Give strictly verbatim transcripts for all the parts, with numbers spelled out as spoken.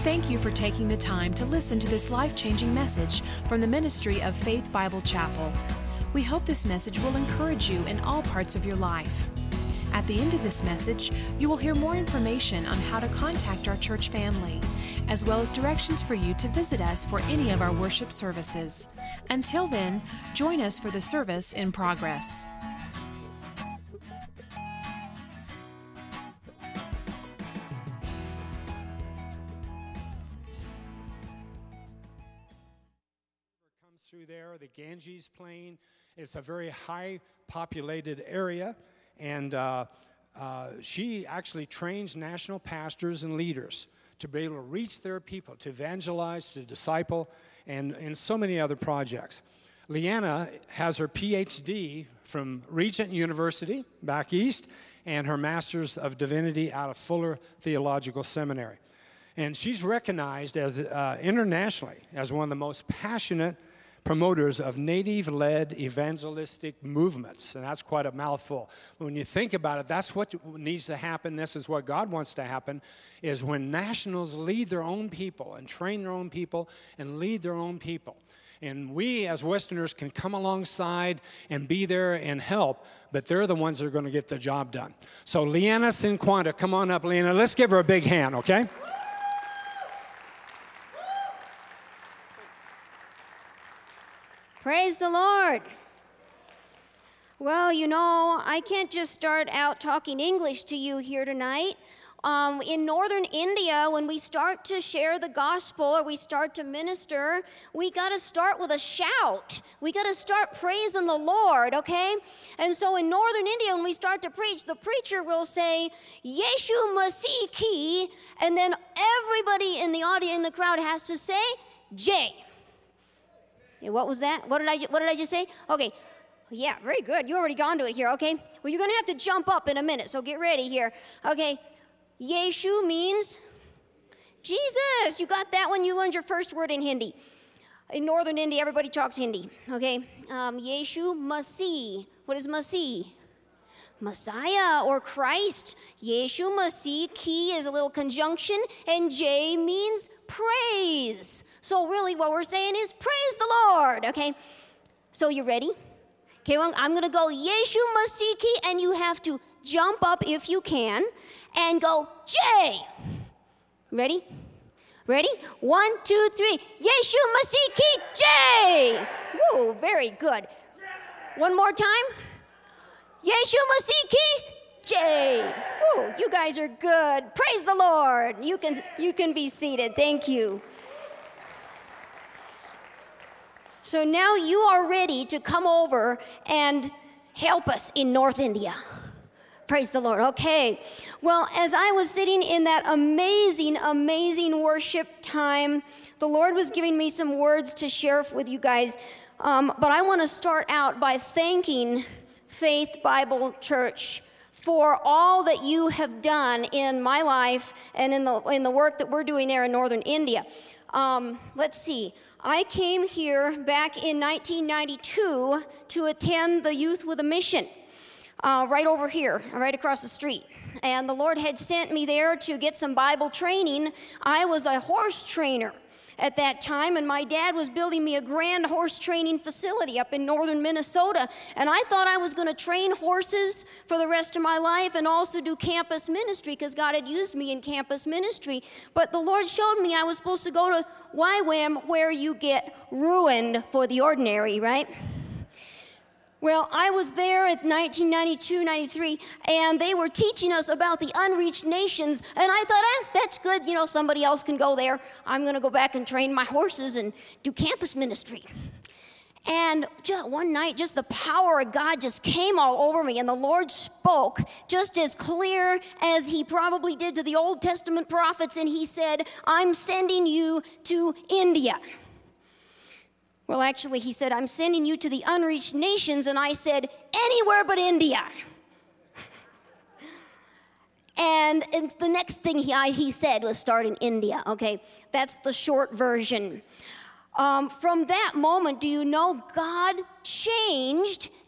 Thank you for taking the time to listen to this life-changing message from the ministry of Faith Bible Chapel. We hope this message will encourage you in all parts of your life. At the end of this message, you will hear more information on how to contact our church family, as well as directions for you to visit us for any of our worship services. Until then, join us for the service in progress. Through there, the Ganges Plain. It's a very high populated area, and uh, uh, she actually trains national pastors and leaders to be able to reach their people, to evangelize, to disciple, and, and so many other projects. Leanna has her P H D from Regent University back east and her Master's of Divinity out of Fuller Theological Seminary. And she's recognized as uh, internationally as one of the most passionate promoters of native-led evangelistic movements, and that's quite a mouthful. When you think about it, that's what needs to happen. This is what God wants to happen, is when nationals lead their own people and train their own people and lead their own people. And we as Westerners can come alongside and be there and help, but they're the ones that are going to get the job done. So Leanna Cinquanta, come on up, Leanna. Let's give her a big hand, okay? Praise the Lord. Well, you know, I can't just start out talking English to you here tonight. Um, in northern India, when we start to share the gospel or we start to minister, we got to start with a shout. We got to start praising the Lord, okay? And so in northern India, when we start to preach, the preacher will say, Yeshu Masih Ki, and then everybody in the audience, in the crowd has to say, Jai. What was that? What did I what did I just say? Okay. Yeah, very good. You already gone to it here, okay? Well, you're going to have to jump up in a minute, so get ready here. Okay. Yeshu means Jesus. You got that when you learned your first word in Hindi. In northern India, everybody talks Hindi, okay? Um, Yeshu Masih. What is Masih? Messiah or Christ. Yeshu Masih. Ki is a little conjunction, and J means praise. So really what we're saying is praise the Lord, okay? So you ready? Okay, well, I'm going to go Yeshu Masih Ki, and you have to jump up if you can and go J. Ready? Ready? One, two, three. Yeshu Masih Ki J. Woo, very good. One more time. Yeshu Masih Ki J. Woo, you guys are good. Praise the Lord. You can you can be seated. Thank you. So now you are ready to come over and help us in North India. Praise the Lord. Okay. Well, as I was sitting in that amazing, amazing worship time, the Lord was giving me some words to share with you guys. Um, but I want to start out by thanking Faith Bible Church for all that you have done in my life and in the in the work that we're doing there in Northern India. Um, let's see. I came here back in nineteen ninety-two to attend the Youth with a Mission, uh, right over here, right across the street. And the Lord had sent me there to get some Bible training. I was a horse trainer at that time, and my dad was building me a grand horse training facility up in northern Minnesota. And I thought I was going to train horses for the rest of my life and also do campus ministry because God had used me in campus ministry. But the Lord showed me I was supposed to go to Y WAM, where you get ruined for the ordinary, right? Well, I was there in nineteen ninety-two, ninety-three, and they were teaching us about the unreached nations, and I thought, eh, that's good, you know, somebody else can go there. I'm going to go back and train my horses and do campus ministry. And just one night, just the power of God just came all over me, and the Lord spoke just as clear as he probably did to the Old Testament prophets, and he said, I'm sending you to India. Well, actually, he said, I'm sending you to the unreached nations, and I said, anywhere but India. and, and the next thing he, I, he said was start in India, okay? That's the short version. Um, from that moment, do you know God changed every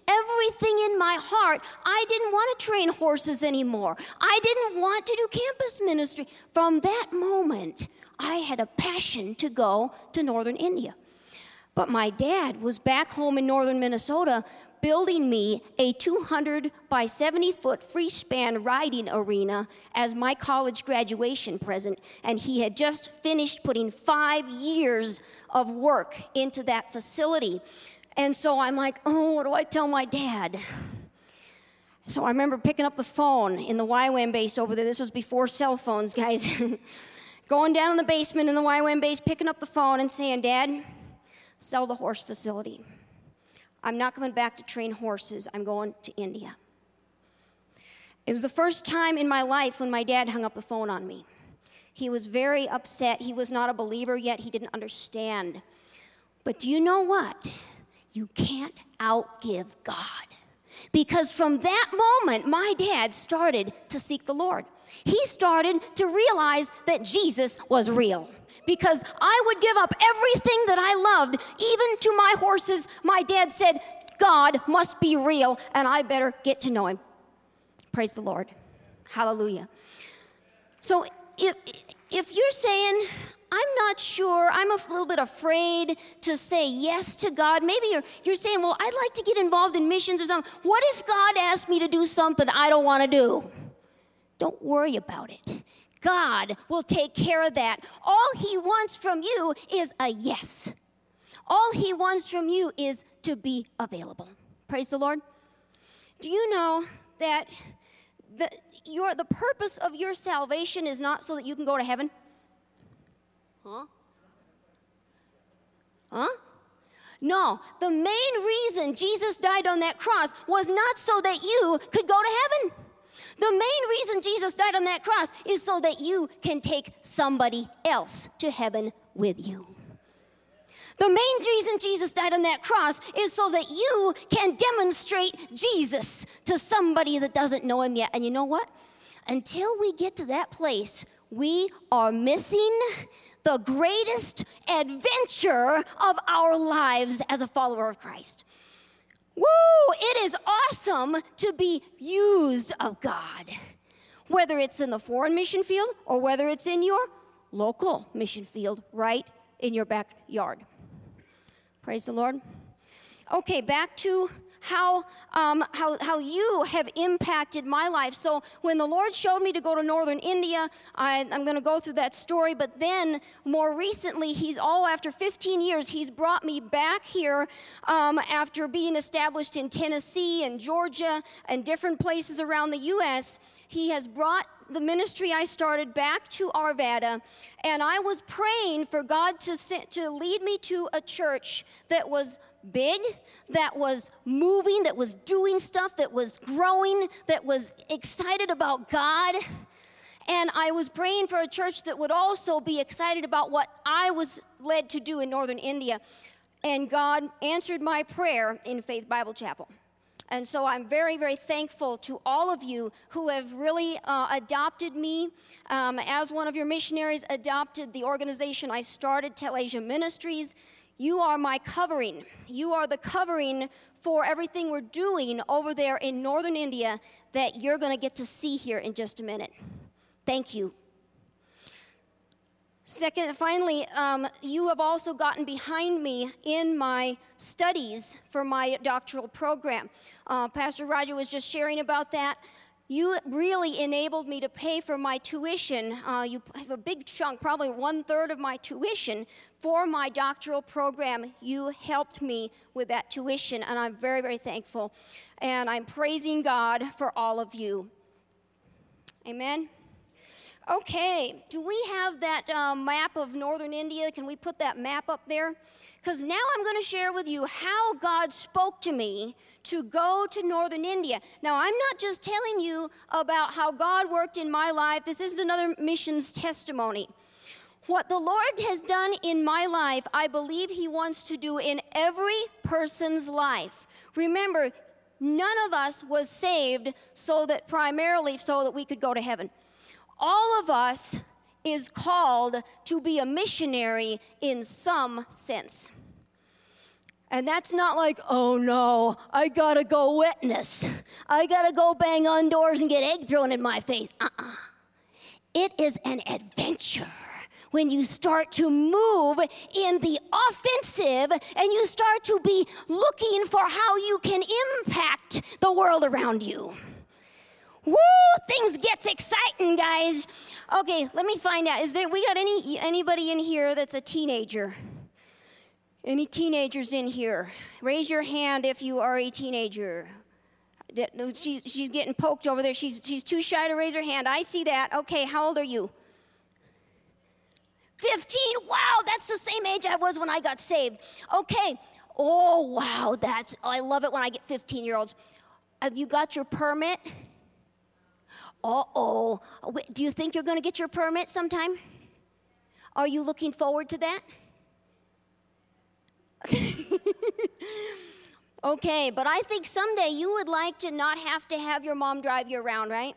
everything in my heart, I didn't want to train horses anymore. I didn't want to do campus ministry. From that moment, I had a passion to go to northern India. But my dad was back home in northern Minnesota building me a two hundred by seventy foot free span riding arena as my college graduation present. And he had just finished putting five years of work into that facility. And so I'm like, oh, what do I tell my dad? So I remember picking up the phone in the Y WAM base over there. This was before cell phones, guys. Going down in the basement in the Y WAM base, picking up the phone and saying, Dad, sell the horse facility. I'm not coming back to train horses. I'm going to India. It was the first time in my life when my dad hung up the phone on me. He was very upset. He was not a believer yet. He didn't understand. But do you know what? You can't outgive God. Because from that moment, my dad started to seek the Lord. He started to realize that Jesus was real. Because I would give up everything that I loved, even to my horses. My dad said, God must be real, and I better get to know him. Praise the Lord. Hallelujah. So if, if you're saying, I'm not sure, I'm a little bit afraid to say yes to God, maybe you're, you're saying, well, I'd like to get involved in missions or something. What if God asked me to do something I don't want to do? Don't worry about it. God will take care of that. All he wants from you is a yes. All he wants from you is to be available. Praise the Lord. Do you know that the, your, the purpose of your salvation is not so that you can go to heaven? Huh? Huh? No, the main reason Jesus died on that cross was not so that you could go to heaven. The main reason Jesus died on that cross is so that you can take somebody else to heaven with you. The main reason Jesus died on that cross is so that you can demonstrate Jesus to somebody that doesn't know him yet. And you know what? Until we get to that place, we are missing the greatest adventure of our lives as a follower of Christ. Woo! It is awesome to be used of God, whether it's in the foreign mission field or whether it's in your local mission field right in your backyard. Praise the Lord. Okay, back to how, um, how, how you have impacted my life. So when the Lord showed me to go to northern India, I, I'm going to go through that story, but then more recently, he's all after fifteen years, he's brought me back here um, after being established in Tennessee and Georgia and different places around the U S He has brought the ministry I started back to Arvada, and I was praying for God to, to lead me to a church that was big, that was moving, that was doing stuff, that was growing, that was excited about God. And I was praying for a church that would also be excited about what I was led to do in northern India. And God answered my prayer in Faith Bible Chapel. And so I'm very, very thankful to all of you who have really uh, adopted me um, as one of your missionaries, adopted the organization I started, Telasia Ministries. You are my covering. You are the covering for everything we're doing over there in northern India that you're going to get to see here in just a minute. Thank you. Second, finally, um, you have also gotten behind me in my studies for my doctoral program. Uh, Pastor Roger was just sharing about that. You really enabled me to pay for my tuition. Uh, you have a big chunk, probably one-third of my tuition for my doctoral program. You helped me with that tuition, and I'm very, very thankful. And I'm praising God for all of you. Amen. Okay, do we have that uh, map of northern India? Can we put that map up there? Because now I'm going to share with you how God spoke to me to go to northern India. Now, I'm not just telling you about how God worked in my life. This isn't another missions testimony. What the Lord has done in my life, I believe he wants to do in every person's life. Remember, none of us was saved so that primarily so that we could go to heaven. All of us is called to be a missionary in some sense. And that's not like, oh no, I gotta go witness. I gotta go bang on doors and get egg thrown in my face. Uh-uh. It is an adventure when you start to move in the offensive and you start to be looking for how you can impact the world around you. Woo, things gets exciting, guys. Okay, let me find out. Is there, we got any anybody in here that's a teenager? Any teenagers in here? Raise your hand if you are a teenager. She's, she's getting poked over there. She's, she's too shy to raise her hand. I see that. Okay, how old are you? fifteen. Wow, that's the same age I was when I got saved. Okay. Oh, wow, that's, I love it when I get fifteen-year-olds. Have you got your permit? Uh-oh. Do you think you're going to get your permit sometime? Are you looking forward to that? Okay, but I think someday you would like to not have to have your mom drive you around, right?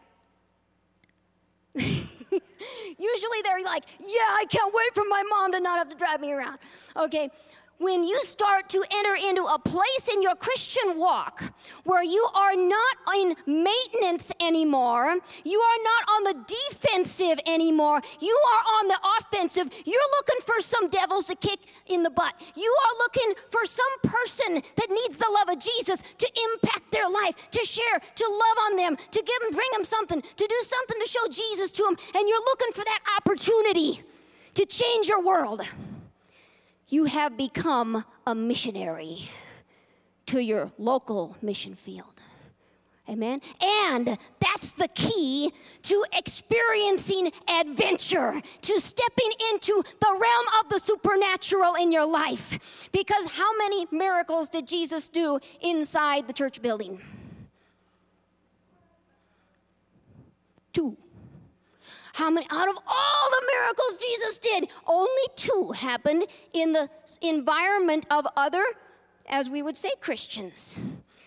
Usually they're like, yeah, I can't wait for my mom to not have to drive me around. Okay, when you start to enter into a place in your Christian walk where you are not in maintenance anymore, you are not on the defensive anymore, you are on the offensive, you're looking for some devils to kick in the butt. You are looking for some person that needs the love of Jesus to impact their life, to share, to love on them, to give them, bring them something, to do something to show Jesus to them, and you're looking for that opportunity to change your world. You have become a missionary to your local mission field. Amen? And that's the key to experiencing adventure, to stepping into the realm of the supernatural in your life. Because how many miracles did Jesus do inside the church building? Two. How many, out of all the miracles Jesus did, only two happened in the environment of other, as we would say, Christians.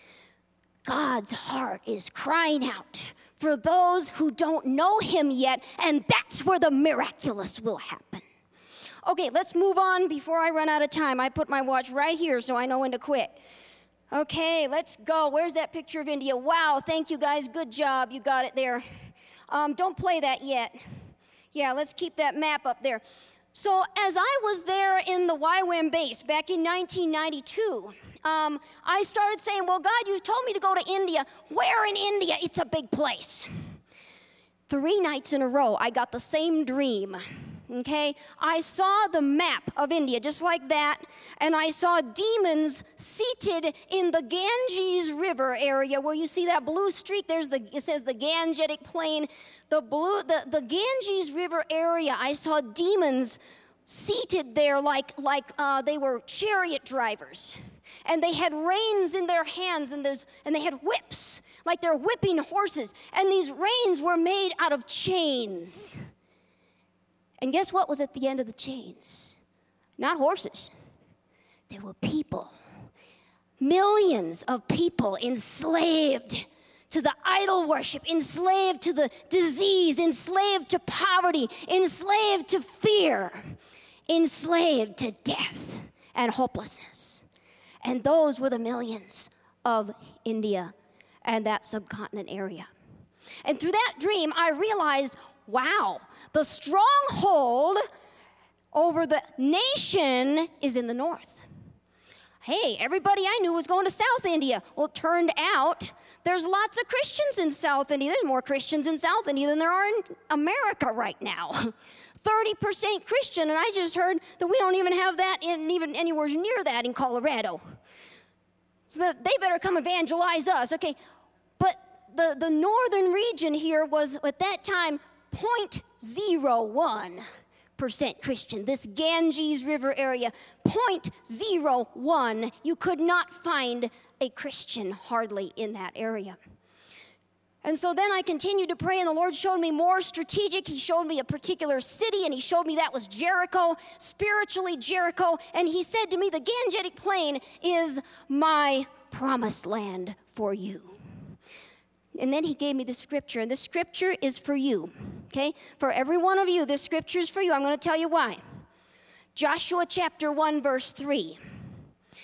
God's heart is crying out for those who don't know him yet, and that's where the miraculous will happen. Okay, let's move on before I run out of time. I put my watch right here so I know when to quit. Okay, let's go. Where's that picture of India? Wow, thank you guys. Good job. You got it there. Um, don't play that yet. Yeah, let's keep that map up there. So as I was there in the Y WAM base back in nineteen ninety-two, um, I started saying, well, God, you've told me to go to India. Where in India? It's a big place. Three nights in a row, I got the same dream. Okay, I saw the map of India just like that, and I saw demons seated in the Ganges River area where you see that blue streak. There's the it says the Gangetic Plain, the blue the, the Ganges River area. I saw demons seated there like like uh, they were chariot drivers, and they had reins in their hands, and there's and they had whips like they're whipping horses, and these reins were made out of chains. And guess what was at the end of the chains? Not horses. There were people. Millions of people enslaved to the idol worship, enslaved to the disease, enslaved to poverty, enslaved to fear, enslaved to death and hopelessness. And those were the millions of India and that subcontinent area. And through that dream, I realized, wow, the stronghold over the nation is in the north. Hey, everybody I knew was going to South India. Well, it turned out there's lots of Christians in South India. There's more Christians in South India than there are in America right now. thirty percent Christian, and I just heard that we don't even have that in even anywhere near that in Colorado. So that they better come evangelize us. Okay, but the, the northern region here was at that time zero point zero one percent Christian. This Ganges River area, zero point zero one. You could not find a Christian hardly in that area. And so then I continued to pray, and the Lord showed me more strategic. He showed me a particular city, and he showed me that was Jericho, spiritually Jericho. And he said to me, the Gangetic Plain is my promised land for you. And then he gave me the scripture, and the scripture is for you, okay? For every one of you, this scripture is for you. I'm going to tell you why. Joshua chapter one, verse three.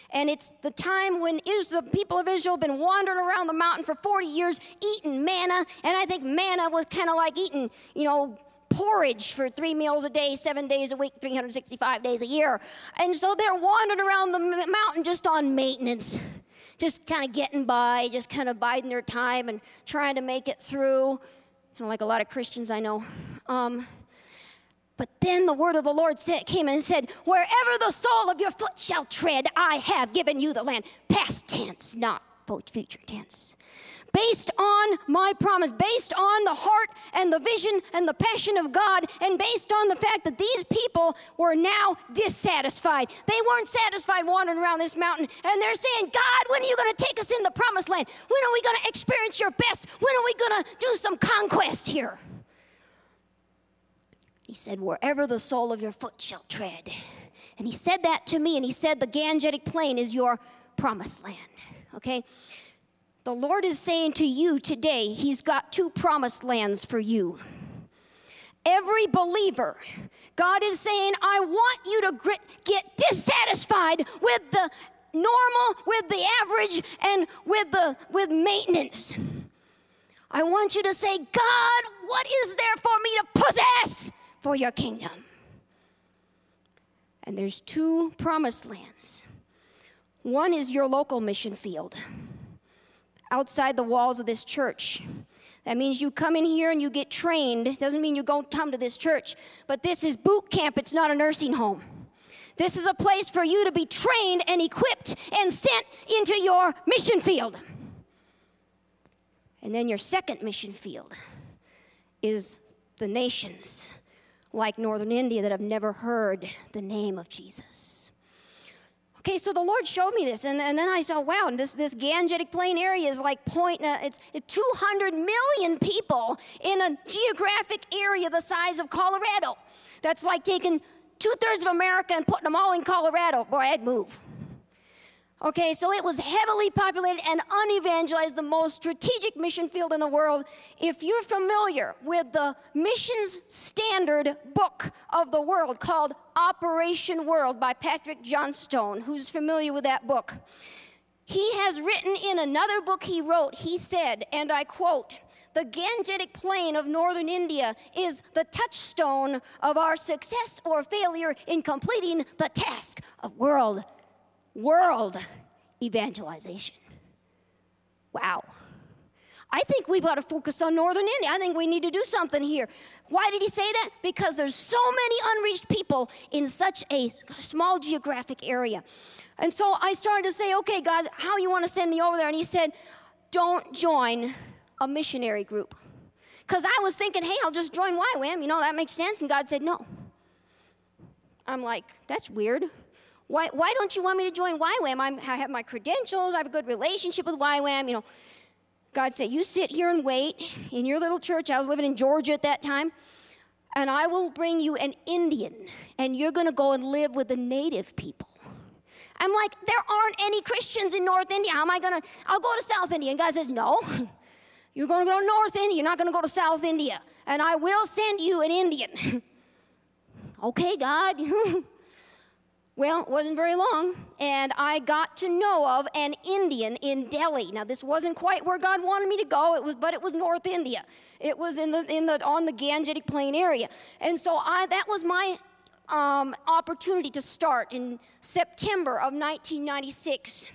And it's the time when is the people of Israel have been wandering around the mountain for forty years eating manna. And I think manna was kind of like eating, you know, porridge for three meals a day, seven days a week, three hundred sixty-five days a year. And so they're wandering around the mountain just on maintenance, just kind of getting by, just kind of biding their time and trying to make it through, kind of like a lot of Christians I know. Um, But then the word of the Lord said, came and said, wherever the sole of your foot shall tread, I have given you the land. Past tense, not future tense. Based on my promise, based on the heart and the vision and the passion of God, and based on the fact that these people were now dissatisfied. They weren't satisfied wandering around this mountain, and they're saying, God, when are you going to take us in the promised land? When are we going to experience your best? When are we going to do some conquest here? He said, wherever the sole of your foot shall tread. And he said that to me, and he said the Gangetic Plain is your promised land, okay? The Lord is saying to you today, he's got two promised lands for you. Every believer, God is saying, I want you to grit, get dissatisfied with the normal, with the average, and with the with maintenance. I want you to say, God, what is there for me to possess for your kingdom? And there's two promised lands. One is your local mission field, outside the walls of this church. That means you come in here and you get trained. It doesn't mean you go come to this church, but this is boot camp. It's not a nursing home. This is a place for you to be trained and equipped and sent into your mission field. And then your second mission field is the nations like Northern India that have never heard the name of Jesus. Okay, so the Lord showed me this, and, and then I saw, wow, this, this Gangetic Plain area is like point, uh, it's, it's two hundred million people in a geographic area the size of Colorado. That's like taking two-thirds of America and putting them all in Colorado. Boy, I'd move. Okay, so it was heavily populated and unevangelized, the most strategic mission field in the world. If you're familiar with the missions standard book of the world called Operation World by Patrick Johnstone, who's familiar with that book, he has written in another book he wrote, he said, and I quote, the Gangetic Plain of northern India is the touchstone of our success or failure in completing the task of world World evangelization. Wow. I think we've got to focus on Northern India. I think we need to do something here. Why did he say that? Because there's so many unreached people in such a small geographic area. And so I started to say, okay, God, how you want to send me over there? And he said, don't join a missionary group. Because I was thinking, hey, I'll just join Y WAM. You know, that makes sense. And God said, no. I'm like, that's weird. Why, why don't you want me to join Y WAM? I'm, I have my credentials. I have a good relationship with Y WAM. You know, God said, you sit here and wait in your little church. I was living in Georgia at that time. And I will bring you an Indian. And you're going to go and live with the native people. I'm like, there aren't any Christians in North India. How am I going to? I'll go to South India. And God says, no. You're going to go to North India. You're not going to go to South India. And I will send you an Indian. Okay, God. Well, it wasn't very long, and I got to know of an Indian in Delhi. Now, this wasn't quite where God wanted me to go, it was, but it was North India. It was in the in the on the Gangetic Plain area, and so I that was my um, opportunity to start in September of nineteen ninety-six.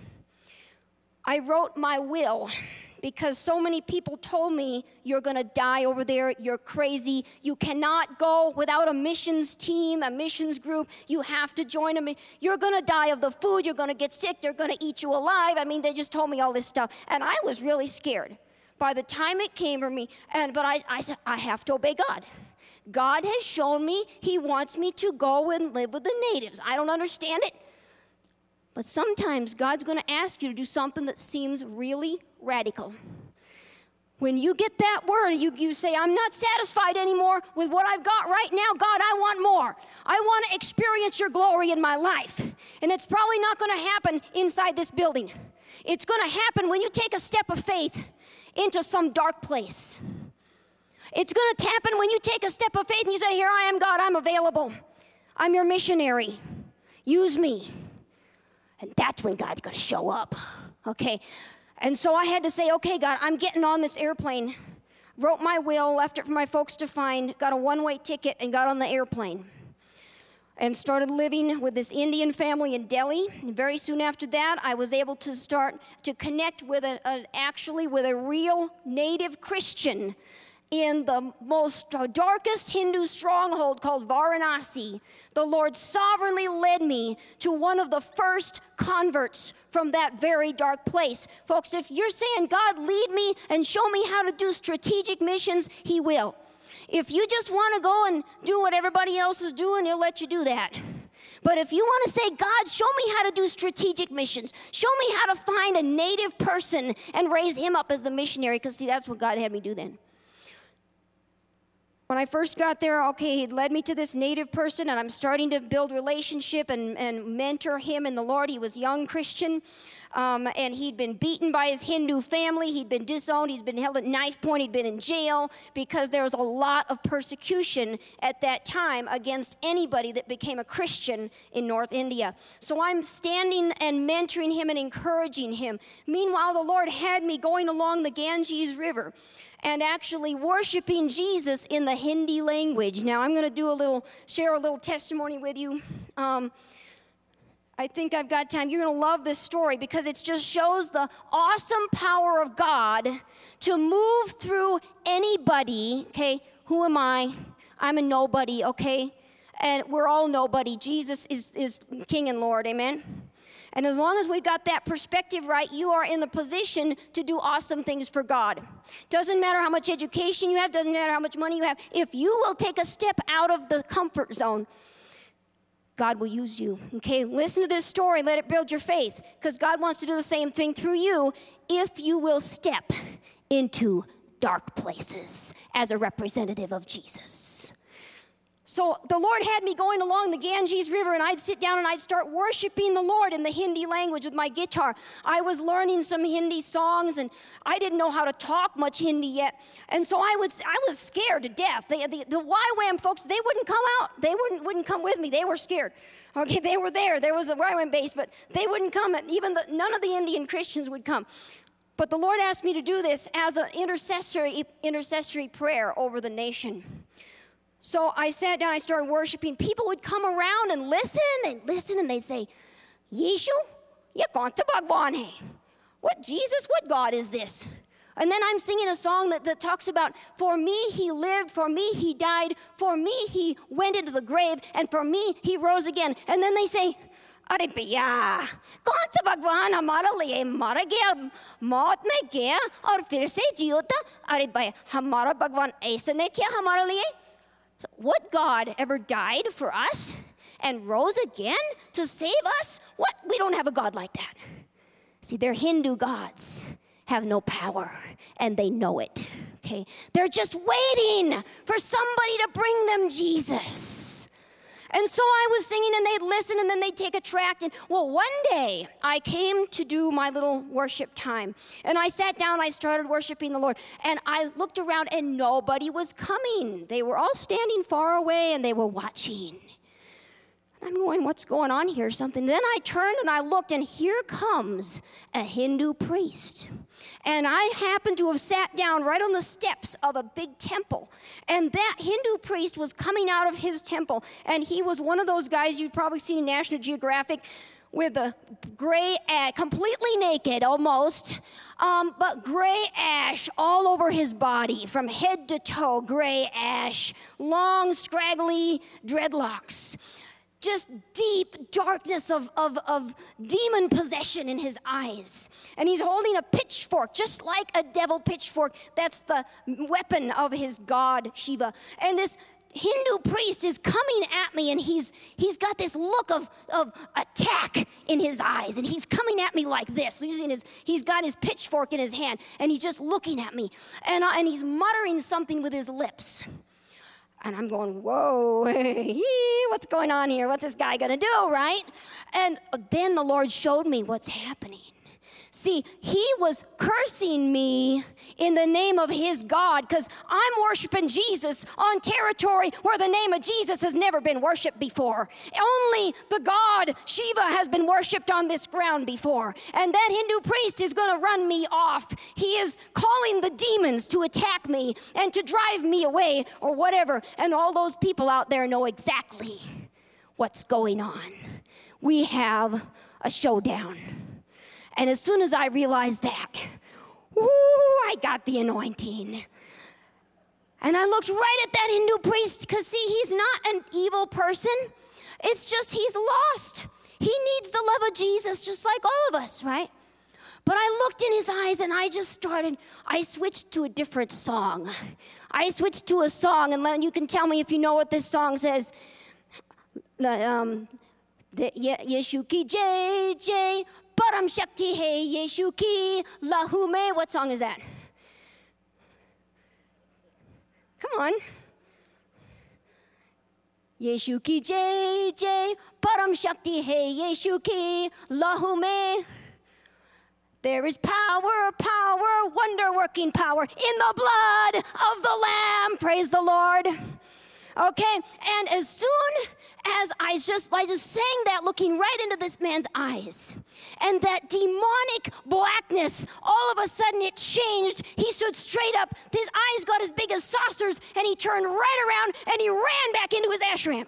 I wrote my will because so many people told me, you're going to die over there, you're crazy, you cannot go without a missions team, a missions group, you have to join them, you're going to die of the food, you're going to get sick, they're going to eat you alive. I mean, they just told me all this stuff, and I was really scared. By the time it came for me, and but I, I said, I have to obey God. God has shown me he wants me to go and live with the natives. I don't understand it. But sometimes God's going to ask you to do something that seems really radical. When you get that word, you, you say, I'm not satisfied anymore with what I've got right now. God, I want more. I want to experience your glory in my life. And it's probably not going to happen inside this building. It's going to happen when you take a step of faith into some dark place. It's going to happen when you take a step of faith and you say, here I am, God, I'm available. I'm your missionary. Use me. And that's when God's going to show up, okay? And so I had to say, okay, God, I'm getting on this airplane. Wrote my will, left it for my folks to find, got a one-way ticket, and got on the airplane. And started living with this Indian family in Delhi. And very soon after that, I was able to start to connect with a, a actually with a real native Christian in the most darkest Hindu stronghold called Varanasi. The Lord sovereignly led me to one of the first converts from that very dark place. Folks, if you're saying, God, lead me and show me how to do strategic missions, He will. If you just want to go and do what everybody else is doing, He'll let you do that. But if you want to say, God, show me how to do strategic missions, show me how to find a native person and raise him up as the missionary, because see, that's what God had me do then. When I first got there, okay, He led me to this native person, and I'm starting to build relationship and, and mentor him in the Lord. He was a young Christian, um, and he'd been beaten by his Hindu family. He'd been disowned. He'd been held at knife point. He'd been in jail because there was a lot of persecution at that time against anybody that became a Christian in North India. So I'm standing and mentoring him and encouraging him. Meanwhile, the Lord had me going along the Ganges River and actually worshiping Jesus in the Hindi language. Now, I'm going to do a little, share a little testimony with you. Um, I think I've got time. You're going to love this story because it just shows the awesome power of God to move through anybody, okay? Who am I? I'm a nobody, okay? And we're all nobody. Jesus is, is King and Lord, amen? And as long as we've got that perspective right, you are in the position to do awesome things for God. Doesn't matter how much education you have, doesn't matter how much money you have. If you will take a step out of the comfort zone, God will use you. Okay, listen to this story. Let it build your faith, because God wants to do the same thing through you if you will step into dark places as a representative of Jesus. So the Lord had me going along the Ganges River, and I'd sit down and I'd start worshiping the Lord in the Hindi language with my guitar. I was learning some Hindi songs, and I didn't know how to talk much Hindi yet. And so I was I was scared to death. The, the, the Y WAM folks, they wouldn't come out. They wouldn't wouldn't come with me. They were scared. Okay, they were there. There was a Y WAM base, but they wouldn't come. Even the, none of the Indian Christians would come. But the Lord asked me to do this as an intercessory intercessory prayer over the nation. So I sat down, I started worshiping. People would come around and listen and listen, and they'd say, Yeshu, ye kaun sa Bhagwan hai? What Jesus, what God is this? And then I'm singing a song that, that talks about, for me he lived, for me he died, for me he went into the grave, and for me he rose again. And then they say, Are bhaiya, kaun sa Bhagwan hamara liye mara gaya, maut mein gaya, aur fir se jiyota? Are bhai, hamara Bhagwan aise nahi kiya hamara liye? So what God ever died for us and rose again to save us? What? We don't have a God like that. See, their Hindu gods have no power, and they know it, okay? They're just waiting for somebody to bring them Jesus. And so I was singing, and they'd listen, and then they'd take a tract. And, well, one day, I came to do my little worship time. And I sat down, I started worshiping the Lord. And I looked around, and nobody was coming. They were all standing far away, and they were watching. I'm going, what's going on here? Something. Then I turned, and I looked, and here comes a Hindu priest. And I happened to have sat down right on the steps of a big temple. And that Hindu priest was coming out of his temple. And he was one of those guys you've probably seen in National Geographic with a gray ash, completely naked almost, um, but gray ash all over his body, from head to toe, gray ash, long, scraggly dreadlocks. Just deep darkness of, of, of demon possession in his eyes. And he's holding a pitchfork, just like a devil pitchfork. That's the weapon of his god, Shiva. And this Hindu priest is coming at me, and he's he's got this look of, of attack in his eyes. And he's coming at me like this. Using his, he's got his pitchfork in his hand, and he's just looking at me. And, uh, and he's muttering something with his lips. And I'm going, whoa, what's going on here? What's this guy going to do, right? And then the Lord showed me what's happening. See, he was cursing me in the name of his God because I'm worshiping Jesus on territory where the name of Jesus has never been worshiped before. Only the God Shiva has been worshiped on this ground before. And that Hindu priest is going to run me off. He is calling the demons to attack me and to drive me away or whatever. And all those people out there know exactly what's going on. We have a showdown. And as soon as I realized that, ooh, I got the anointing. And I looked right at that Hindu priest because, see, he's not an evil person. It's just he's lost. He needs the love of Jesus just like all of us, right? But I looked in his eyes and I just started, I switched to a different song. I switched to a song, and you can tell me if you know what this song says. Um, Yeshu ki jai jai. Param Shakti Hai Yeshu Ki Lahu Me. What song is that? Come on. Yeshu Ki Jai Jai Param Shakti Hai Yeshu Ki Lahu Me. There is power, power, wonder-working power in the blood of the Lamb. Praise the Lord. Okay, and as soon as I just, I just sang that, looking right into this man's eyes, and that demonic blackness, all of a sudden it changed. He stood straight up. His eyes got as big as saucers, and he turned right around, and he ran back into his ashram.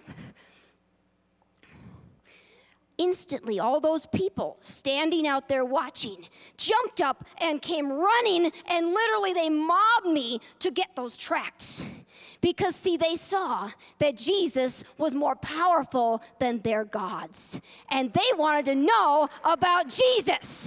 Instantly, all those people standing out there watching jumped up and came running, and literally they mobbed me to get those tracts. Because, see, they saw that Jesus was more powerful than their gods. And they wanted to know about Jesus.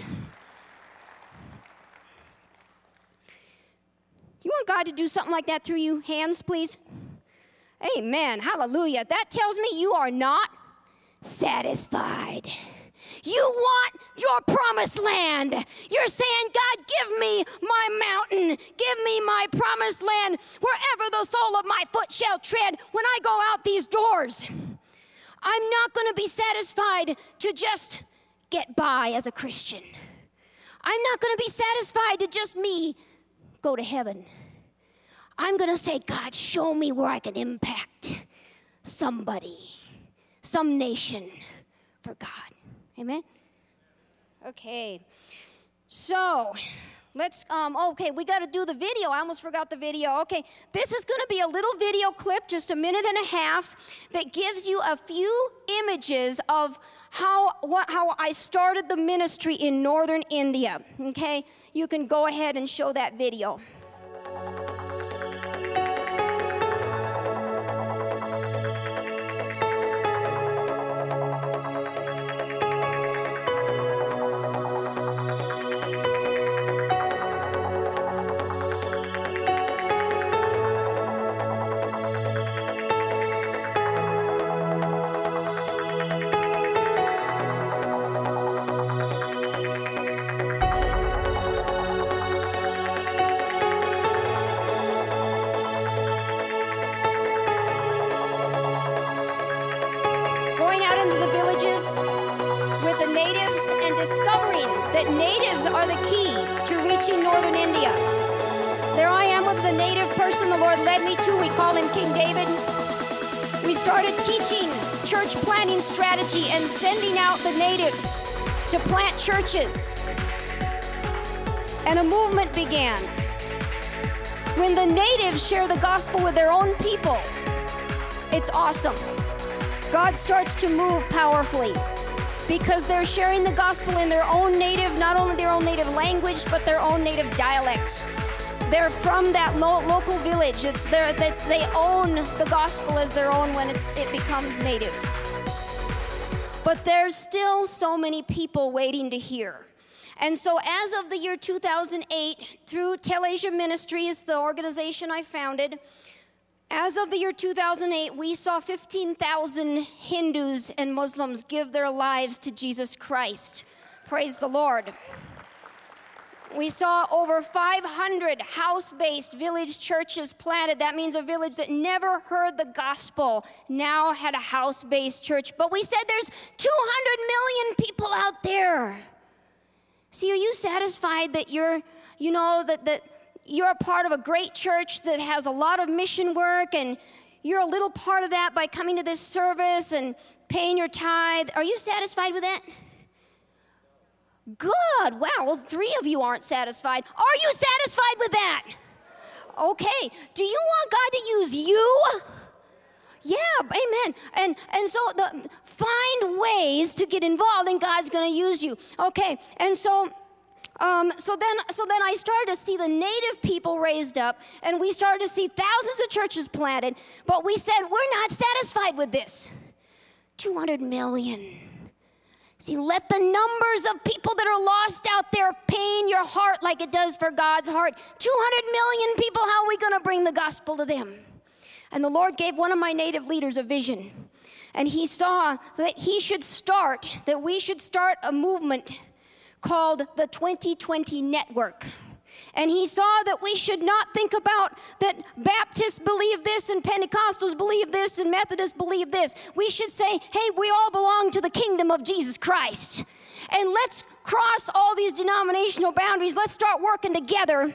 You want God to do something like that through you? Hands, please. Amen. Hallelujah. That tells me you are not satisfied. You want your promised land. You're saying, God, give me my mountain. Give me my promised land wherever the sole of my foot shall tread when I go out these doors. I'm not going to be satisfied to just get by as a Christian. I'm not going to be satisfied to just me go to heaven. I'm going to say, God, show me where I can impact somebody, some nation for God. Amen? Okay. So, let's, um, okay, we got to do the video. I almost forgot the video. Okay, this is going to be a little video clip, just a minute and a half, that gives you a few images of how, what, how I started the ministry in northern India. Okay? You can go ahead and show that video. That natives are the key to reaching northern India. There I am with the native person the Lord led me to. We call him King David. We started teaching church planting strategy and sending out the natives to plant churches. And a movement began. When the natives share the gospel with their own people, it's awesome. God starts to move powerfully, because they're sharing the gospel in their own native, not only their own native language, but their own native dialect. They're from that lo- local village. It's their, that's, they own the gospel as their own when it's, it becomes native. But there's still so many people waiting to hear. And so as of the year two thousand eight, through Tel-Asia Ministries, the organization I founded, as of the year two thousand eight, we saw fifteen thousand Hindus and Muslims give their lives to Jesus Christ. Praise the Lord. We saw over five hundred house-based village churches planted. That means a village that never heard the gospel now had a house-based church. But we said there's two hundred million people out there See, are you satisfied that you're, you know, that, that you're a part of a great church that has a lot of mission work, and you're a little part of that by coming to this service and paying your tithe? Are you satisfied with that? Good. Wow, well, three of you aren't satisfied. Are you satisfied with that? Okay. Do you want God to use you? Yeah, amen. And and so the find ways to get involved, and God's going to use you. Okay. And so um, so then so then I started to see the native people raised up, and we started to see thousands of churches planted. But we said we're not satisfied with this. two hundred million. See, let the numbers of people that are lost out there pain your heart like it does for God's heart. two hundred million people, how are we going to bring the gospel to them? And the Lord gave one of my native leaders a vision. And he saw that he should start, that we should start a movement called the twenty twenty Network. And he saw that we should not think about that Baptists believe this and Pentecostals believe this and Methodists believe this. We should say, hey, we all belong to the kingdom of Jesus Christ. And let's cross all these denominational boundaries. Let's start working together.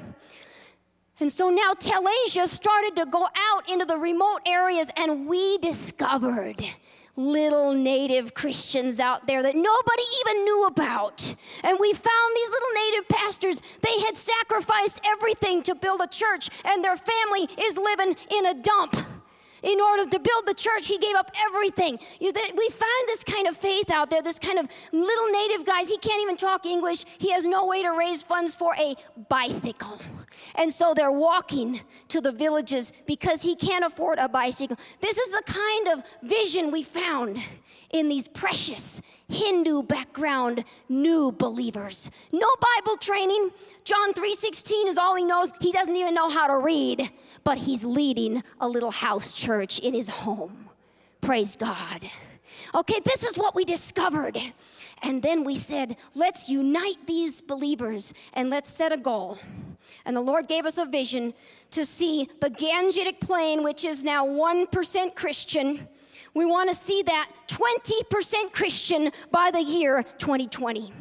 And so now Telasia started to go out into the remote areas, and we discovered little native Christians out there that nobody even knew about. And we found these little native pastors. They had sacrificed everything to build a church, and their family is living in a dump. In order to build the church, he gave up everything. You, th- we found this kind of faith out there, this kind of little native guys. He can't even talk English. He has no way to raise funds for a bicycle. And so they're walking to the villages because he can't afford a bicycle. This is the kind of vision we found in these precious Hindu background new believers. No Bible training. John three sixteen is all he knows. He doesn't even know how to read, but he's leading a little house church in his home. Praise God. Okay, this is what we discovered. And then we said, let's unite these believers and let's set a goal. And the Lord gave us a vision to see the Gangetic Plain, which is now one percent Christian. We want to see that twenty percent Christian by the year twenty twenty.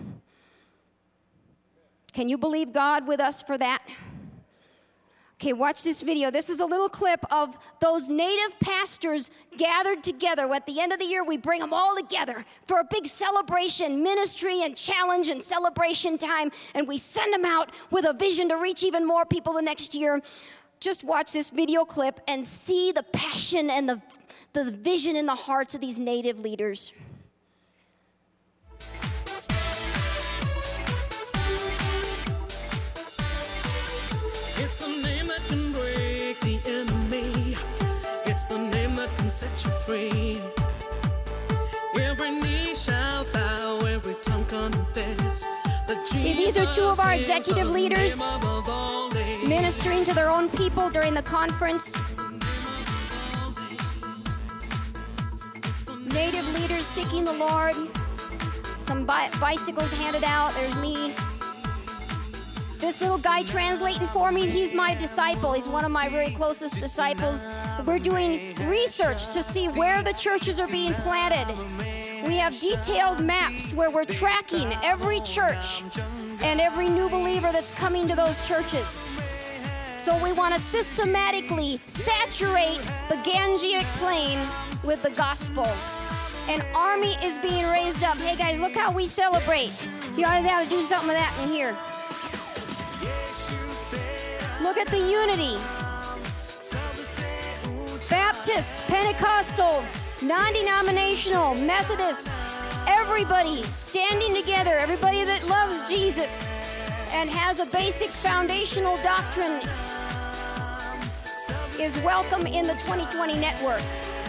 Can you believe God with us for that? Okay, watch this video. This is a little clip of those native pastors gathered together. At the end of the year, we bring them all together for a big celebration, ministry and challenge and celebration time, and we send them out with a vision to reach even more people the next year. Just watch this video clip and see the passion and the, the vision in the hearts of these native leaders. It's the name that can break the enemy. It's the name that can set you free. Every knee shall bow, every tongue confess that Jesus. See, these are two of our executive leaders ministering to their own people during the conference. Native leaders seeking the Lord. Some bi- bicycles handed out. There's me. This little guy translating for me, he's my disciple. He's one of my very closest disciples. We're doing research to see where the churches are being planted. We have detailed maps where we're tracking every church and every new believer that's coming to those churches. So we want to systematically saturate the Gangetic Plain with the gospel. An army is being raised up. Hey guys, look how we celebrate. You ought to have to do something with that in here. Look at the unity. Baptists, Pentecostals, non-denominational, Methodists, everybody standing together, everybody that loves Jesus and has a basic foundational doctrine is welcome in the twenty twenty Network.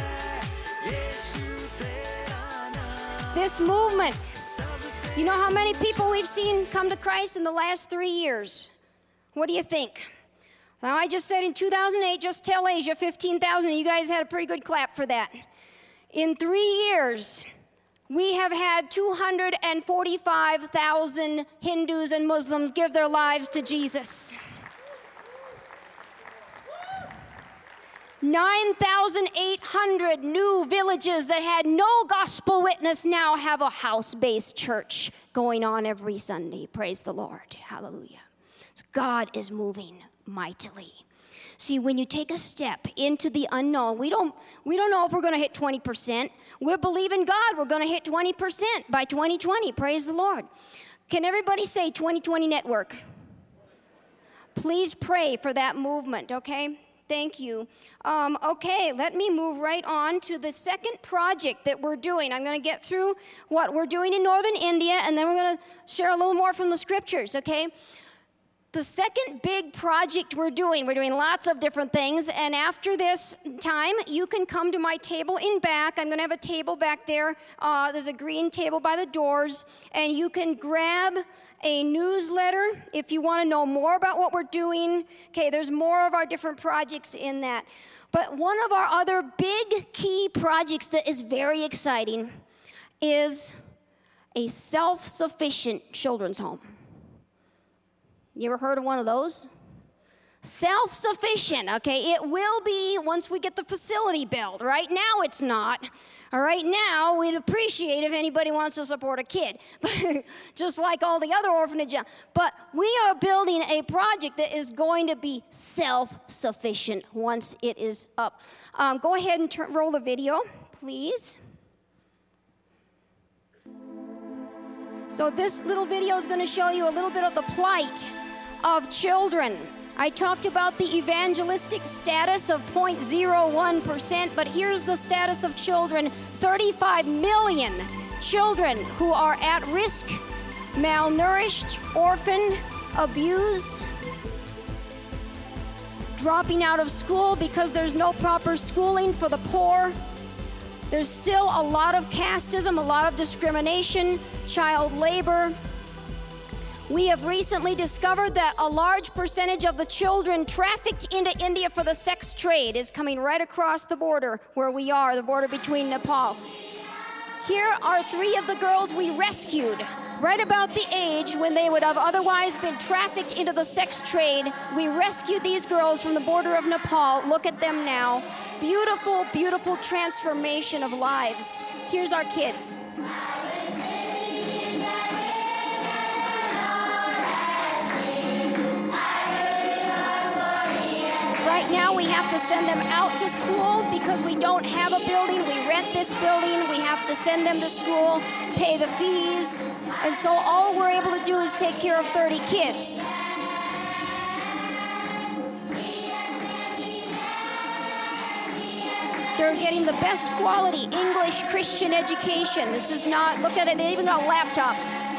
This movement, you know how many people we've seen come to Christ in the last three years? What do you think? Now, I just said in two thousand eight, just Telasia, fifteen thousand. You guys had a pretty good clap for that. In three years, we have had two hundred forty-five thousand Hindus and Muslims give their lives to Jesus. nine thousand eight hundred new villages that had no gospel witness now have a house-based church going on every Sunday. Praise the Lord. Hallelujah. God is moving mightily. See, when you take a step into the unknown, we don't we don't know if we're going to hit twenty percent. We're believing God we're going to hit twenty percent by twenty twenty. Praise the Lord. Can everybody say twenty twenty Network? Please pray for that movement, okay? Thank you. Um, okay, let me move right on to the second project that we're doing. I'm going to get through what we're doing in northern India, and then we're going to share a little more from the scriptures, okay? The second big project we're doing, we're doing lots of different things, and after this time, you can come to my table in back. I'm going to have a table back there. Uh, there's a green table by the doors, and you can grab a newsletter if you want to know more about what we're doing. Okay, there's more of our different projects in that. But one of our other big key projects that is very exciting is a self-sufficient children's home. You ever heard of one of those? Self-sufficient, okay? It will be once we get the facility built. Right now, it's not. All right, now, we'd appreciate if anybody wants to support a kid, just like all the other orphanages. But we are building a project that is going to be self-sufficient once it is up. Um, go ahead and turn, roll the video, please. So this little video is going to show you a little bit of the plight of children. I talked about the evangelistic status of zero point zero one percent, but here's the status of children. thirty-five million children who are at risk, malnourished, orphaned, abused, dropping out of school because there's no proper schooling for the poor. There's still a lot of casteism, a lot of discrimination, child labor. We have recently discovered that a large percentage of the children trafficked into India for the sex trade is coming right across the border where we are, the border between Nepal. Here are three of the girls we rescued right about the age when they would have otherwise been trafficked into the sex trade. We rescued these girls from the border of Nepal. Look at them now. Beautiful, beautiful transformation of lives. Here's our kids. Right now we have to send them out to school because we don't have a building. We rent this building. We have to send them to school, pay the fees. And so all we're able to do is take care of thirty kids. They're getting the best quality English Christian education. This is not, look at it, they even got laptops.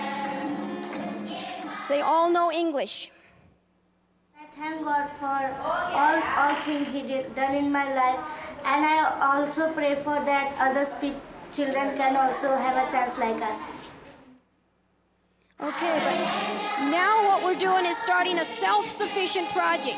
They all know English. Thank God for all, all things He did done in my life, and I also pray for that other spe- children can also have a chance like us. Okay, but now what we're doing is starting a self-sufficient project.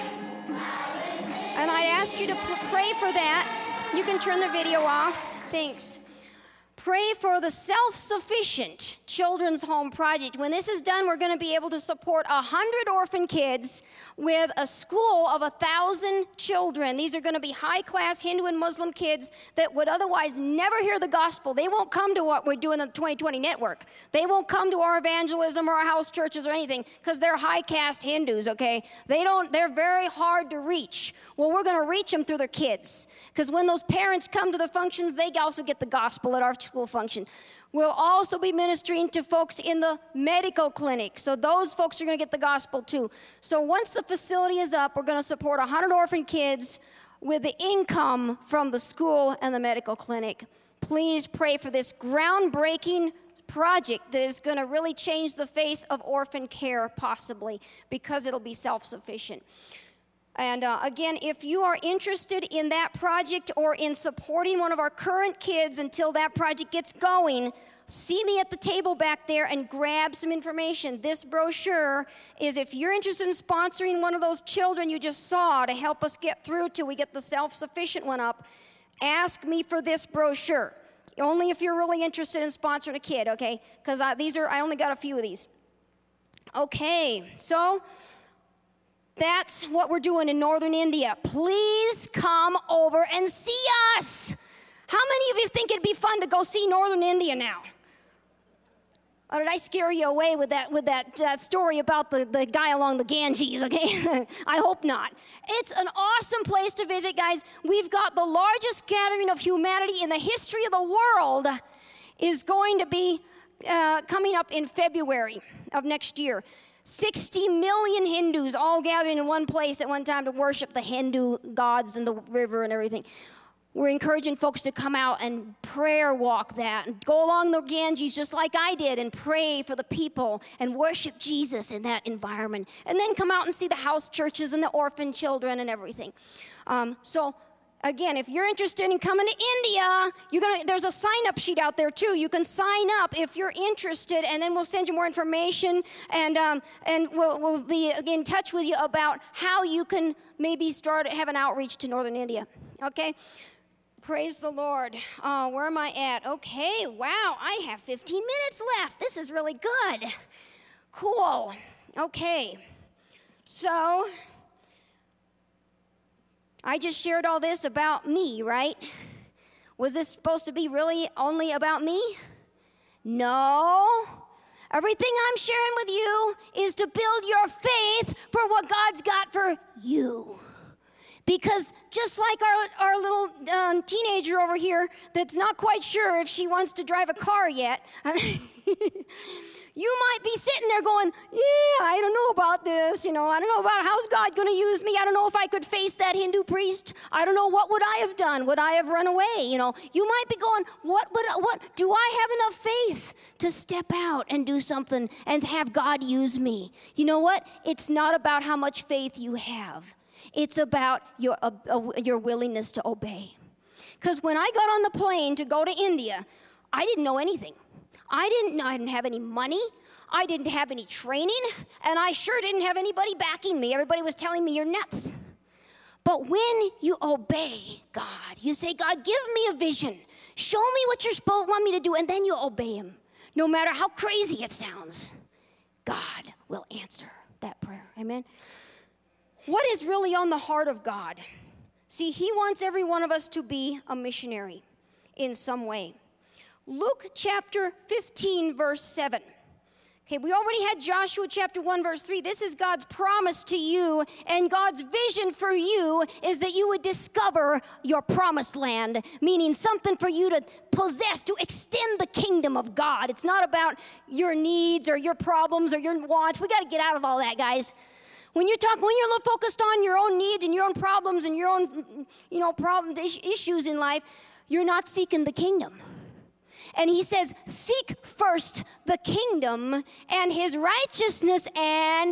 And I ask you to p- pray for that. You can turn the video off. Thanks. Pray for the self-sufficient children's home project. When this is done, we're going to be able to support one hundred orphan kids with a school of one thousand children. These are going to be high-class Hindu and Muslim kids that would otherwise never hear the gospel. They won't come to what we're doing in the twenty twenty Network. They won't come to our evangelism or our house churches or anything because they're high-caste Hindus, okay? They don't, they're very hard to reach. Well, we're going to reach them through their kids because when those parents come to the functions, they also get the gospel at our school function. We'll also be ministering to folks in the medical clinic. So those folks are going to get the gospel too. So once the facility is up, we're going to support one hundred orphan kids with the income from the school and the medical clinic. Please pray for this groundbreaking project that is going to really change the face of orphan care possibly because it'll be self-sufficient. And uh, again, if you are interested in that project or in supporting one of our current kids until that project gets going, see me at the table back there and grab some information. This brochure is if you're interested in sponsoring one of those children you just saw to help us get through till we get the self-sufficient one up, ask me for this brochure. Only if you're really interested in sponsoring a kid, okay? Because uh, these are, I only got a few of these. Okay, so that's what we're doing in northern India. Please come over and see us. How many of you think it'd be fun to go see northern India now? Or did I scare you away with that with that, that story about the, the guy along the Ganges, okay? I hope not. It's an awesome place to visit, guys. We've got the largest gathering of humanity in the history of the world is going to be uh, coming up in February of next year. sixty million Hindus all gathering in one place at one time to worship the Hindu gods and the river and everything. We're encouraging folks to come out and prayer walk that and go along the Ganges just like I did and pray for the people and worship Jesus in that environment. And then come out and see the house churches and the orphan children and everything. Um, so, again, if you're interested in coming to India, you're gonna, there's a sign-up sheet out there, too. You can sign up if you're interested, and then we'll send you more information, and um, and we'll, we'll be in touch with you about how you can maybe start have an outreach to northern India, okay? Praise the Lord. Uh, where am I at? Okay, wow, I have fifteen minutes left. This is really good. Cool. Okay, so I just shared all this about me, right? Was this supposed to be really only about me? No. Everything I'm sharing with you is to build your faith for what God's got for you. Because just like our, our little um, teenager over here that's not quite sure if she wants to drive a car yet, you might be sitting there going, yeah, I don't know about this, you know, I don't know about how's God going to use me. I don't know if I could face that Hindu priest. I don't know, what would I have done? Would I have run away? You know, you might be going, what would, what, do I have enough faith to step out and do something and have God use me? You know what? It's not about how much faith you have. It's about your, uh, uh, your willingness to obey. Because when I got on the plane to go to India, I didn't know anything. I didn't, I didn't have any money. I didn't have any training. And I sure didn't have anybody backing me. Everybody was telling me, you're nuts. But when you obey God, you say, God, give me a vision. Show me what you're supposed to want me to do. And then you obey him. No matter how crazy it sounds, God will answer that prayer. Amen. What is really on the heart of God? See, he wants every one of us to be a missionary in some way. Luke chapter fifteen, verse seven. Okay, we already had Joshua chapter one, verse three. This is God's promise to you, and God's vision for you is that you would discover your promised land, meaning something for you to possess, to extend the kingdom of God. It's not about your needs or your problems or your wants. We got to get out of all that, guys. When you're talking, when you're focused on your own needs and your own problems and your own, you know, problem issues in life, you're not seeking the kingdom. And he says, seek first the kingdom and his righteousness, and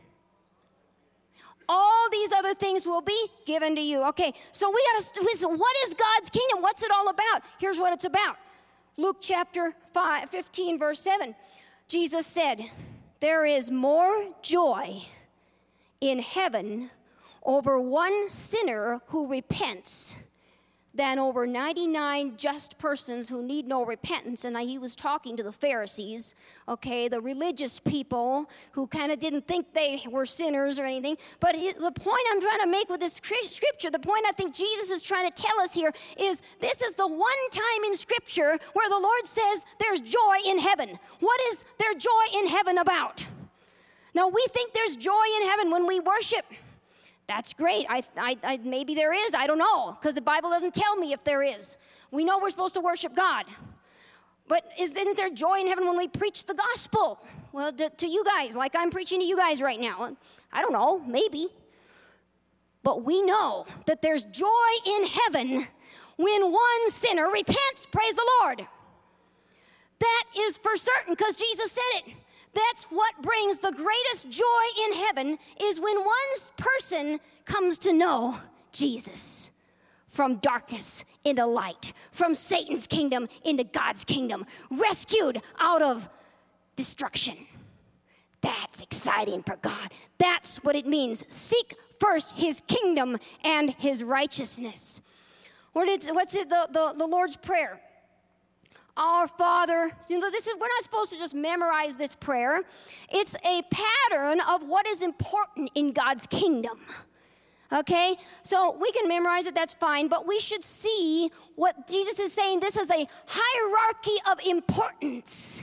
all these other things will be given to you. Okay, so we got to, so what is God's kingdom? What's it all about? Here's what it's about. Luke chapter five, fifteen, verse seven. Jesus said, there is more joy in heaven over one sinner who repents than over ninety-nine just persons who need no repentance. And he was talking to the Pharisees, okay, the religious people who kind of didn't think they were sinners or anything. But he, the point I'm trying to make with this scripture, the point I think Jesus is trying to tell us here is this is the one time in Scripture where the Lord says there's joy in heaven. What is there joy in heaven about? Now, we think there's joy in heaven when we worship. That's great. I, I, I, maybe there is. I don't know, because the Bible doesn't tell me if there is. We know we're supposed to worship God. But isn't there joy in heaven when we preach the gospel? Well, to, to you guys, like I'm preaching to you guys right now. I don't know, maybe. But we know that there's joy in heaven when one sinner repents. Praise the Lord. That is for certain, because Jesus said it. That's what brings the greatest joy in heaven, is when one person comes to know Jesus. From darkness into light, from Satan's kingdom into God's kingdom, rescued out of destruction. That's exciting for God. That's what it means. Seek first his kingdom and his righteousness. What is, what's it, the, the, the Lord's Prayer? Our Father, you know, this is, we're not supposed to just memorize this prayer. It's a pattern of what is important in God's kingdom. Okay? So we can memorize it, that's fine, but we should see what Jesus is saying. This is a hierarchy of importance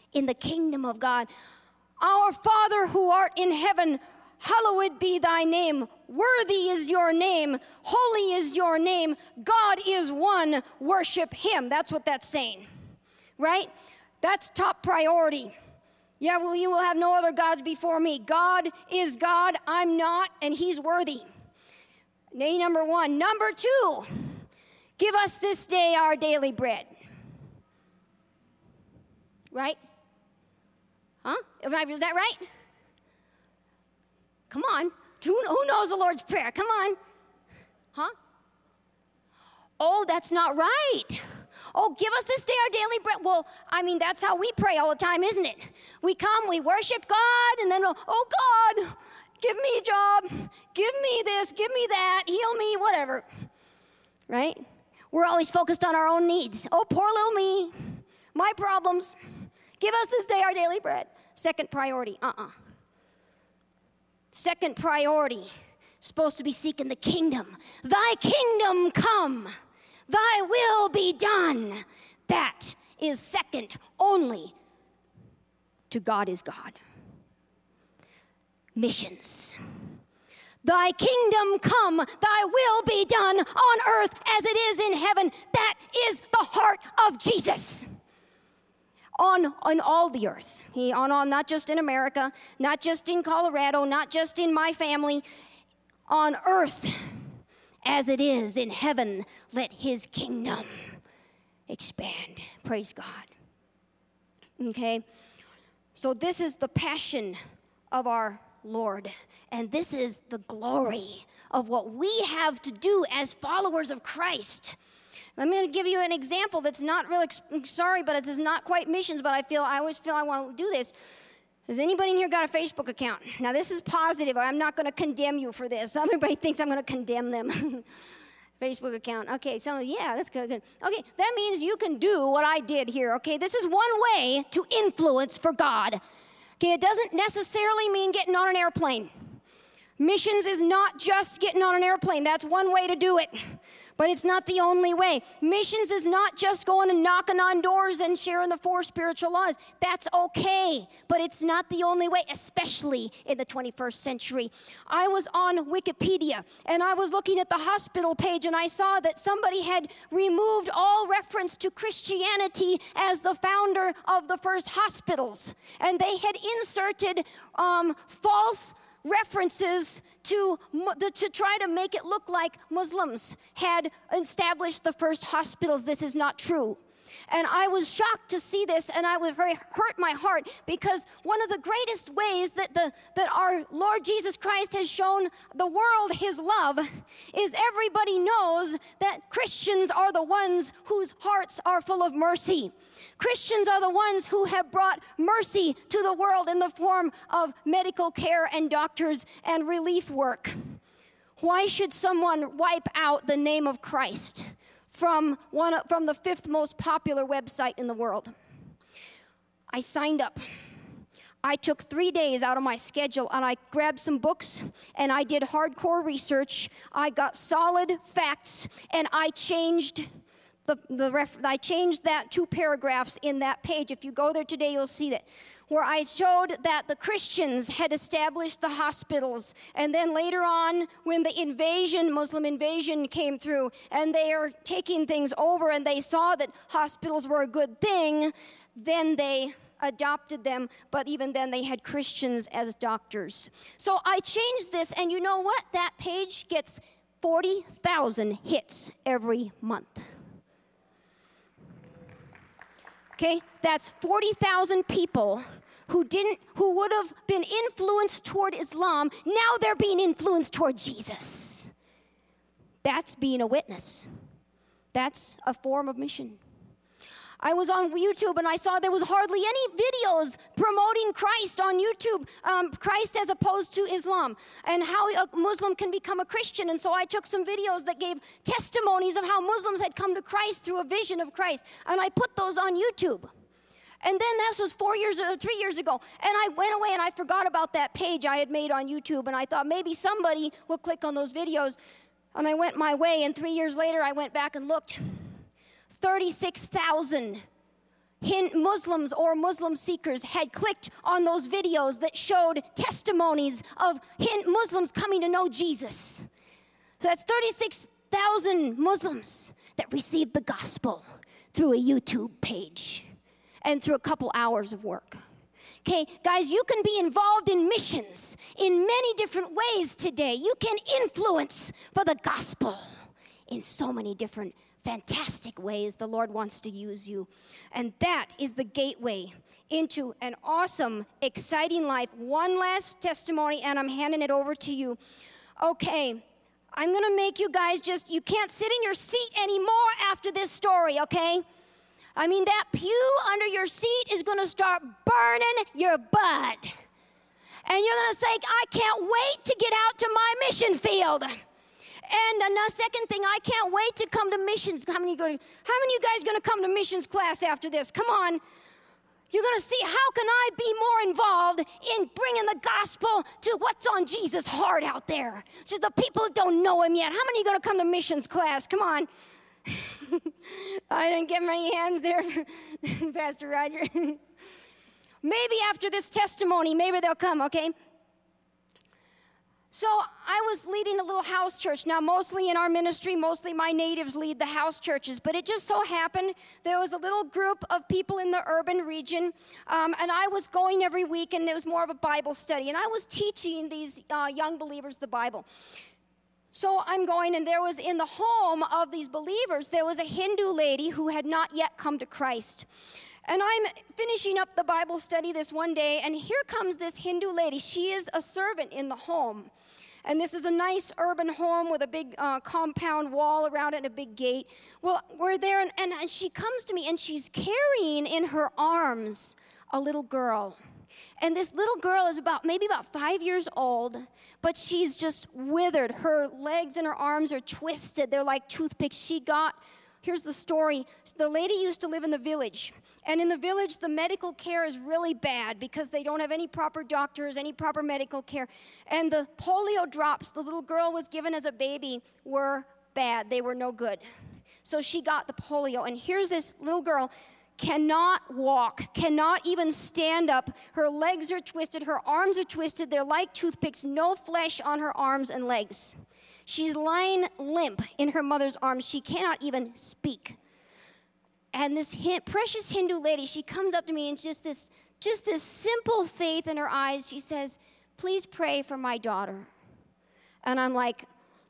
in the kingdom of God. Our Father who art in heaven, hallowed be thy name. Worthy is your name. Holy is your name. God is one. Worship him. That's what that's saying, right? That's top priority. Yeah, well, you will have no other gods before me. God is God. I'm not, and he's worthy. Nay, number one. Number two, give us this day our daily bread. Right? Huh? Is that right? Come on. Who, who knows the Lord's Prayer? Come on. Huh? Oh, that's not right. Oh, give us this day our daily bread. Well, I mean, that's how we pray all the time, isn't it? We come, we worship God, and then, oh, God, give me a job. Give me this, give me that, heal me, whatever. Right? We're always focused on our own needs. Oh, poor little me. My problems. Give us this day our daily bread. Second priority, uh-uh. Second priority, supposed to be seeking the kingdom. Thy kingdom come. Thy will be done. That is second only to God is God. Missions. Thy kingdom come, thy will be done on earth as it is in heaven. That is the heart of Jesus. On, on all the earth. He, on, on, not just in America, not just in Colorado, not just in my family. On earth as it is in heaven, let his kingdom expand. Praise God. Okay? So this is the passion of our Lord. And this is the glory of what we have to do as followers of Christ. I'm going to give you an example that's not really, sorry, but it's not quite missions, but I feel, I always feel I want to do this. Has anybody in here got a Facebook account? Now, this is positive. I'm not going to condemn you for this. Everybody thinks I'm going to condemn them. Facebook account. Okay, so yeah, that's good, good. Okay, that means you can do what I did here, okay? This is one way to influence for God. Okay, it doesn't necessarily mean getting on an airplane. Missions is not just getting on an airplane. That's one way to do it. But it's not the only way. Missions is not just going and knocking on doors and sharing the four spiritual laws. That's okay, but it's not the only way, especially in the twenty-first century. I was on Wikipedia, and I was looking at the hospital page, and I saw that somebody had removed all reference to Christianity as the founder of the first hospitals. And they had inserted um, false references to, to try to make it look like Muslims had established the first hospitals. This is not true. And I was shocked to see this, and I was very hurt my heart, because one of the greatest ways that the that our Lord Jesus Christ has shown the world his love is everybody knows that Christians are the ones whose hearts are full of mercy. Christians are the ones who have brought mercy to the world in the form of medical care and doctors and relief work. Why should someone wipe out the name of Christ from one from the fifth most popular website in the world? I signed up. I took three days out of my schedule, and I grabbed some books, and I did hardcore research. I got solid facts, and I changed The, the ref, I changed that two paragraphs in that page. If you go there today, you'll see that, where I showed that the Christians had established the hospitals. And then later on, when the invasion, Muslim invasion came through, and they are taking things over, and they saw that hospitals were a good thing, then they adopted them, but even then they had Christians as doctors. So I changed this, and you know what? That page gets forty thousand hits every month. Okay, that's forty thousand people who didn't, who would have been influenced toward Islam. Now they're being influenced toward Jesus. That's being a witness. That's a form of mission. I was on YouTube, and I saw there was hardly any videos promoting Christ on YouTube, um, Christ as opposed to Islam, and how a Muslim can become a Christian. And so I took some videos that gave testimonies of how Muslims had come to Christ through a vision of Christ, and I put those on YouTube. And then this was four years, uh, three years ago, and I went away and I forgot about that page I had made on YouTube, and I thought maybe somebody will click on those videos, and I went my way, and three years later I went back and looked. thirty-six thousand Muslims or Muslim seekers had clicked on those videos that showed testimonies of Muslims coming to know Jesus. So that's thirty-six thousand Muslims that received the gospel through a YouTube page and through a couple hours of work. Okay, guys, you can be involved in missions in many different ways today. You can influence for the gospel in so many different fantastic ways. The Lord wants to use you. And that is the gateway into an awesome, exciting life. One last testimony, and I'm handing it over to you. Okay, I'm going to make you guys just, you can't sit in your seat anymore after this story, okay? I mean, that pew under your seat is going to start burning your butt. And you're going to say, I can't wait to get out to my mission field. And the second thing, I can't wait to come to missions. How many, go to, how many of you guys are going to come to missions class after this? Come on. You're going to see, how can I be more involved in bringing the gospel to what's on Jesus' heart out there? Just the people that don't know him yet. How many are going to come to missions class? Come on. I didn't get many hands there, Pastor Roger. Maybe after this testimony, maybe they'll come, okay? So I was leading a little house church. Now, mostly in our ministry, mostly my natives lead the house churches. But it just so happened there was a little group of people in the urban region, um, and I was going every week, and it was more of a Bible study. And I was teaching these uh, young believers the Bible. So I'm going, and there was in the home of these believers, there was a Hindu lady who had not yet come to Christ. And I'm finishing up the Bible study this one day, and here comes this Hindu lady. She is a servant in the home. And this is a nice urban home with a big uh, compound wall around it and a big gate. Well, we're there, and, and she comes to me, and she's carrying in her arms a little girl. And this little girl is about maybe about five years old, but she's just withered. Her legs and her arms are twisted. They're like toothpicks. She got, here's the story. The lady used to live in the village. And in the village, the medical care is really bad because they don't have any proper doctors, any proper medical care. And the polio drops the little girl was given as a baby were bad. They were no good. So she got the polio. And here's this little girl, cannot walk, cannot even stand up. Her legs are twisted, her arms are twisted. They're like toothpicks, no flesh on her arms and legs. She's lying limp in her mother's arms. She cannot even speak. And this precious Hindu lady, she comes up to me and just this, just this simple faith in her eyes. She says, please pray for my daughter. And I'm like,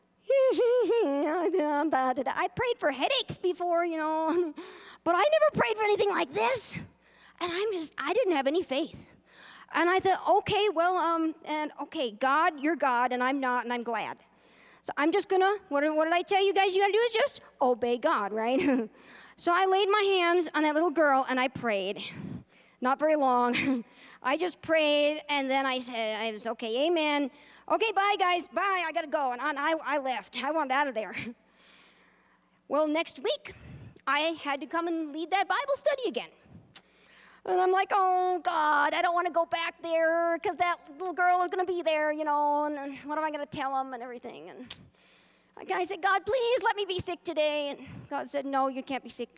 I prayed for headaches before, you know, but I never prayed for anything like this. And I'm just, I didn't have any faith. And I thought, okay, well, um, and okay, God, you're God, and I'm not, and I'm glad. So I'm just gonna, what, what did I tell you guys you gotta do is just obey God, right? So I laid my hands on that little girl, and I prayed. Not very long. I just prayed, and then I said, I was, okay, amen. Okay, bye, guys, bye, I gotta go. And I, I left. I wanted out of there. Well, next week, I had to come and lead that Bible study again. And I'm like, oh, God, I don't want to go back there because that little girl is going to be there, you know, and what am I going to tell them and everything? And I said, God, please let me be sick today. And God said, no, you can't be sick.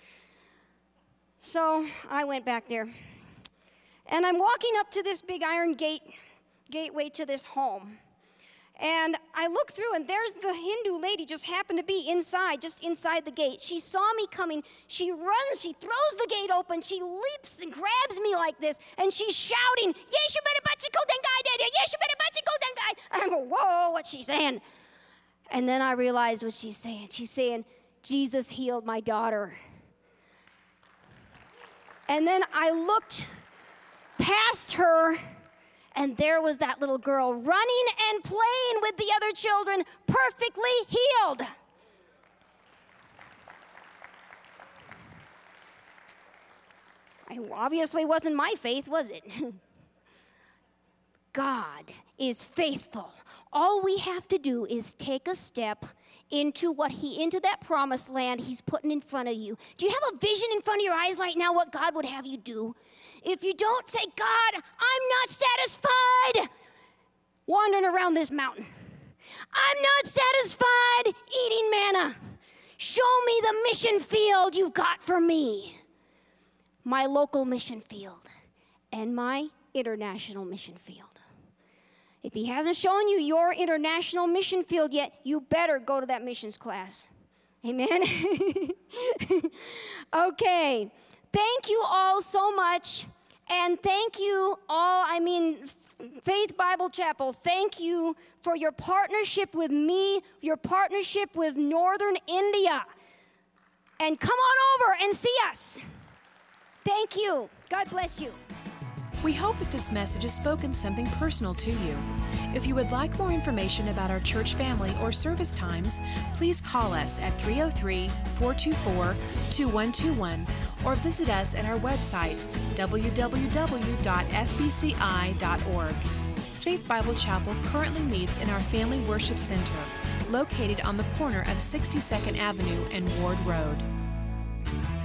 So I went back there. And I'm walking up to this big iron gate, gateway to this home. And I look through, and there's the Hindu lady just happened to be inside, just inside the gate. She saw me coming. She runs. She throws the gate open. She leaps and grabs me like this, and she's shouting, Yeshu better bachiko dengai, Daddy. Yeshu better bachiko dengai. And I go, whoa, what's she saying? And then I realized what she's saying. She's saying, Jesus healed my daughter. And then I looked past her, and there was that little girl running and playing with the other children, perfectly healed. It obviously wasn't my faith, was it? God is faithful. All we have to do is take a step into what he, into that promised land he's putting in front of you. Do you have a vision in front of your eyes right now what God would have you do? If you don't say, God, I'm not satisfied wandering around this mountain. I'm not satisfied eating manna. Show me the mission field you've got for me. my local mission field and my international mission field. If he hasn't shown you your international mission field yet, you better go to that missions class. Amen? Okay. Thank you all so much. And thank you all, I mean, Faith Bible Chapel, thank you for your partnership with me, your partnership with Northern India. And come on over and see us. Thank you. God bless you. We hope that this message has spoken something personal to you. If you would like more information about our church family or service times, please call us at three oh three, four two four, two one two one or visit us at our website, w w w dot f b c i dot org. Faith Bible Chapel currently meets in our Family Worship Center, located on the corner of sixty-second Avenue and Ward Road.